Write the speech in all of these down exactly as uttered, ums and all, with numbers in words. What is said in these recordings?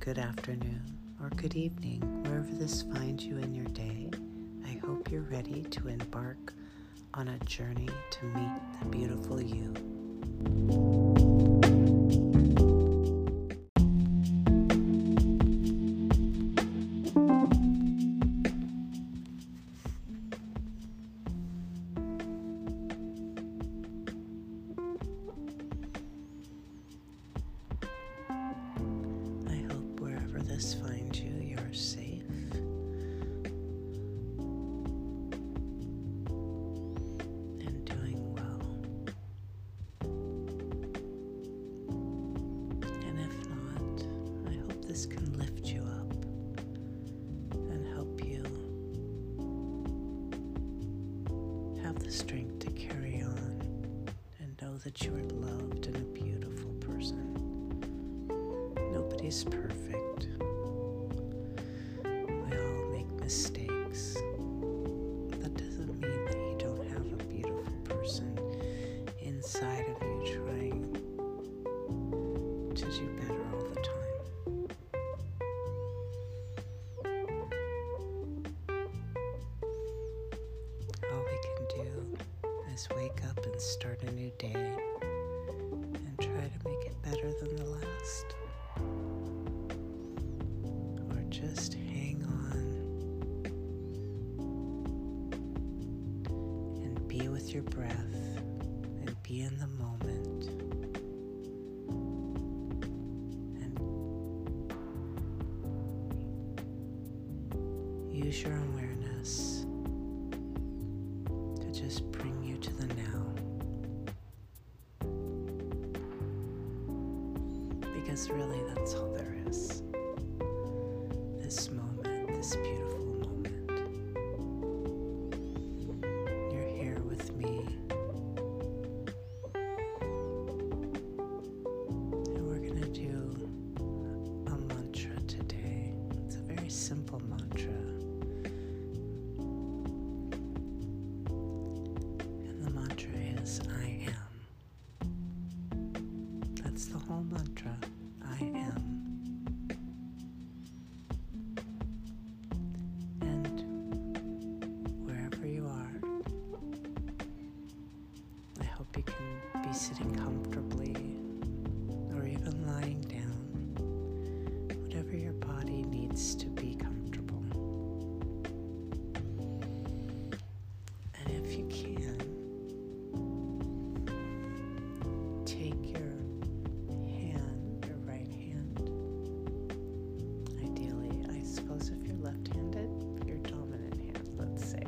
good afternoon, or good evening, wherever this finds you in your day. I hope you're ready to embark on a journey to meet the beautiful you. This finds you, you're safe and doing well. And if not, I hope this can lift you up and help you have the strength to carry on and know that you are loved and a beautiful person. Nobody's perfect. Mistakes. That doesn't mean that you don't have a beautiful person inside of you trying to do better all the time. All we can do is wake up and start a new day and try to make it better than the last. Or just hang on. Be with your breath and be in the moment and use your awareness to just bring you to the now, because really that's all there is. This moment, this beautiful moment. Simple mantra, and the mantra is I am. That's the whole mantra. I am. And wherever you are, I hope you can be sitting comfortably or even lying down, whatever your body needs to be comfortable. And if you can, take your hand, your right hand, ideally, I suppose if you're left-handed, your dominant hand, let's say,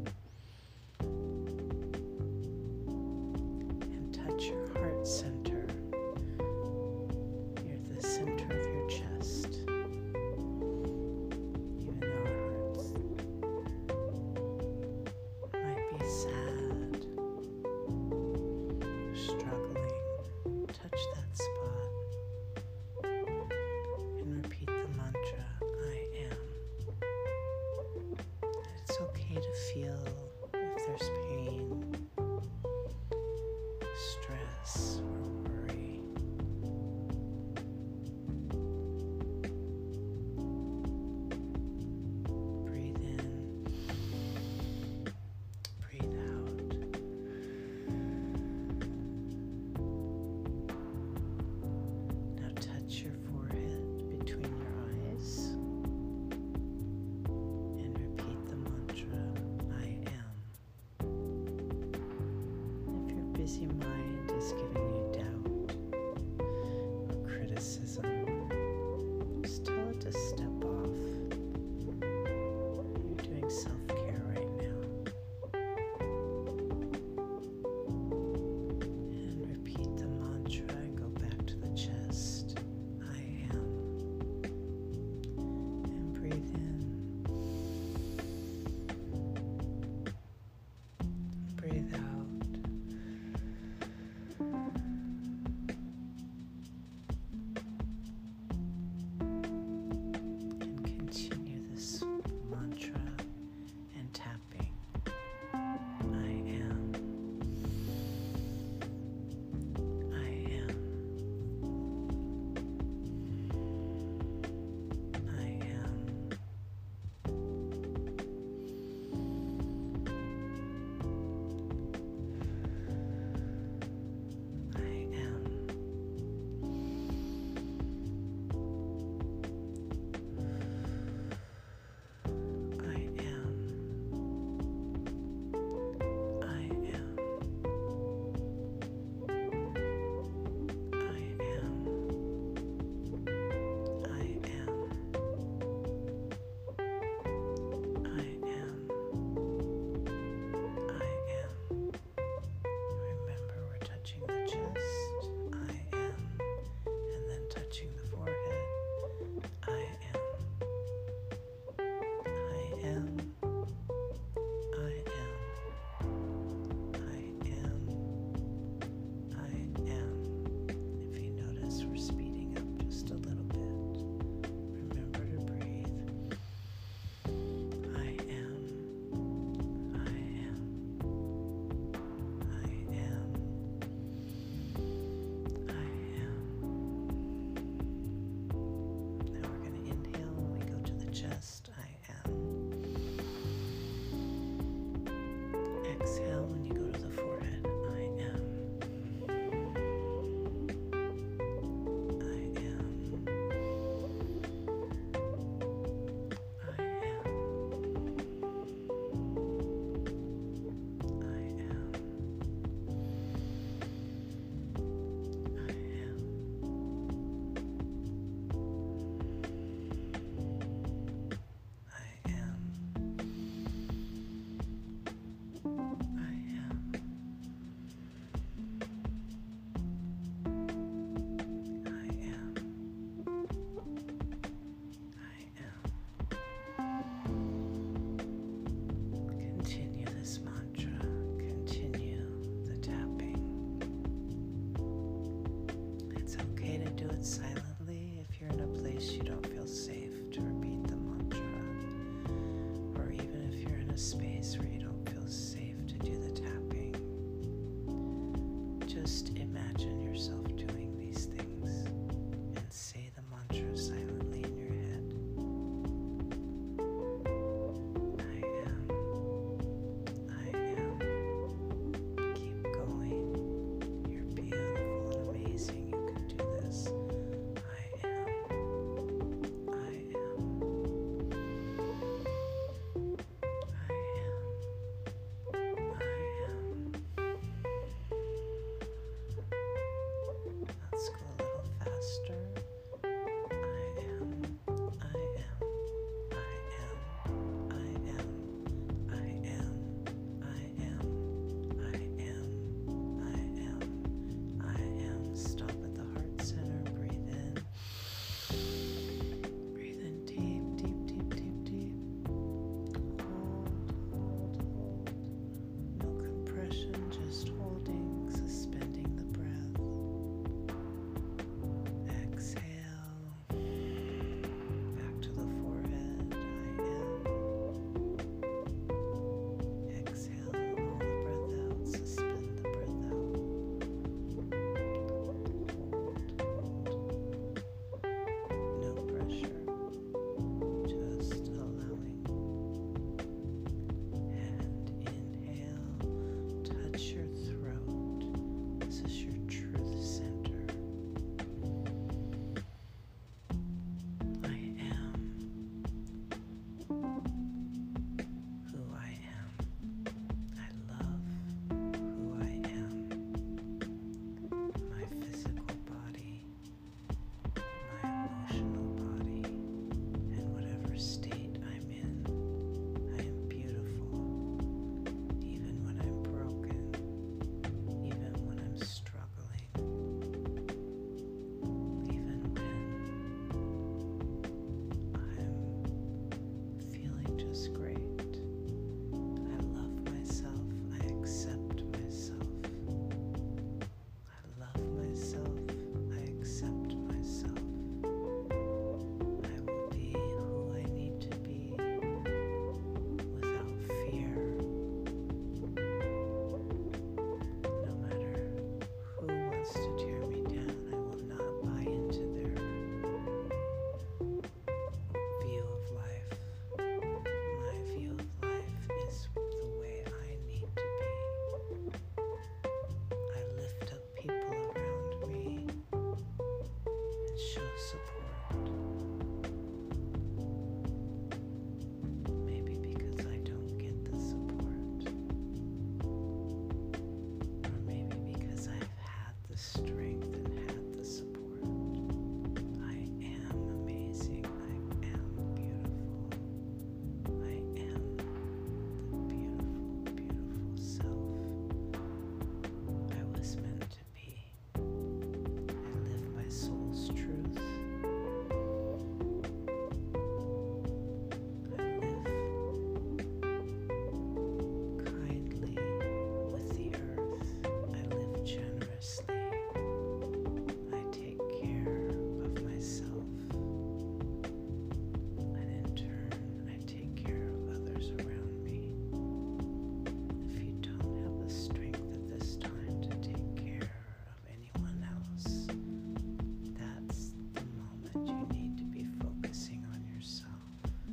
and touch your heart center. You're the center of your chest. It's okay to feel if there's pain, stress, or worry. Breathe in, breathe out. Now touch your forehead between your eyes. Busy mind is giving you Just imagine yourself doing these things and say the mantra silently in your head. I am. I am. Keep going. You're beautiful and amazing. You can do this. I am. I am. I am. I am. Let's go a little faster. I am, I am, I am, I am, I am, I am, I am, I am, I am. Stop at the heart center. Breathe in. Breathe in deep, deep, deep, deep, deep. Hold, hold, hold. No compression, just holding, suspending the breath. Exhale. Back to the forehead. I am. Exhale all the breath out. Suspend the breath out. Hold, hold. No pressure. Just allowing. And inhale. Touch your throat. This is your truth center. I am who I am. I love who I am. My physical body, my emotional body, and whatever state I'm in, I am beautiful. Even when I'm broken, even when I'm struggling, even when I'm feeling just great. I love myself. I accept myself. I love myself. I accept myself. I will be who I need to be without fear. No matter who wants to tear me down, I will not buy into their view of life. My view of life is the way I need to be. I lift up people around me and show support. Maybe because I don't get the support. Or maybe because I've had the strength and had the support. I am amazing. I am beautiful. I am the beautiful, beautiful self I was meant to be. I live my soul's truth. I live kindly with the earth. I live generously. I take care of myself. And in turn, I take care of others around me. If you don't have the strength at this time to take care of anyone else, that's the moment you need to be focusing on yourself.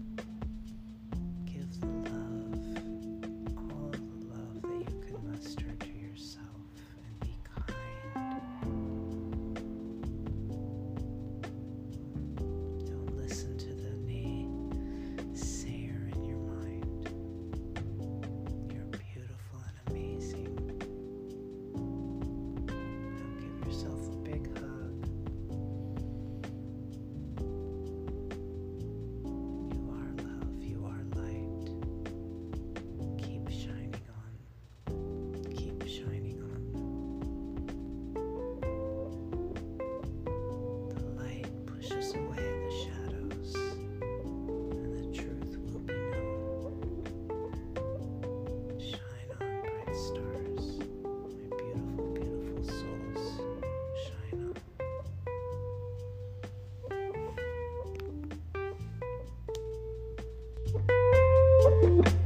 Give the love, all the love that you can muster to yourself, and be kind. Don't listen to the naysayer in your mind. You're beautiful and amazing. Now give yourself a big hug. You are love. You are light. Keep shining on. Keep shining on. The light pushes away the shadows, and the truth will be known. Shine on, bright stars. My beautiful, beautiful souls. Shine on.